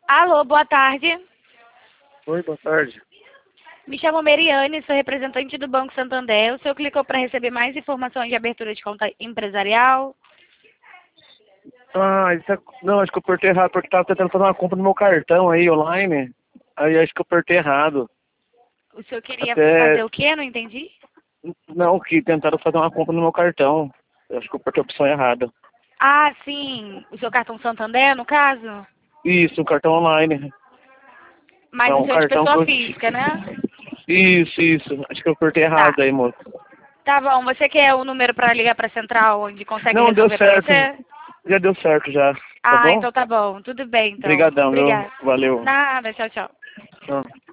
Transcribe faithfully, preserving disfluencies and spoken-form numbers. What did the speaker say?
Alô, boa tarde. Oi, boa tarde. Me chamo Meriane, sou representante do Banco Santander. O senhor clicou para receber mais informações de abertura de conta empresarial? Ah, isso é... não, acho que eu apertei errado, porque tava tentando fazer uma compra no meu cartão aí, online. Aí acho que eu apertei errado. O senhor queria fazer Até... o quê? Não entendi. Não, que tentaram fazer uma compra no meu cartão. Eu acho que eu apertei a opção errada. Ah, sim. O seu cartão Santander, no caso? Isso, um cartão online. É Mas o um seu é de cartão que pessoa eu... física, né? Isso, isso. Acho que eu apertei Tá. errado aí, moço. Tá bom. Você quer o número para ligar para a central onde consegue Não, deu resolver para certo. você? Já deu certo já. Tá Ah, bom? então tá bom. Tudo bem, então. Obrigadão, viu? Obrigada. Valeu. Nada. Tchau, tchau. Tchau.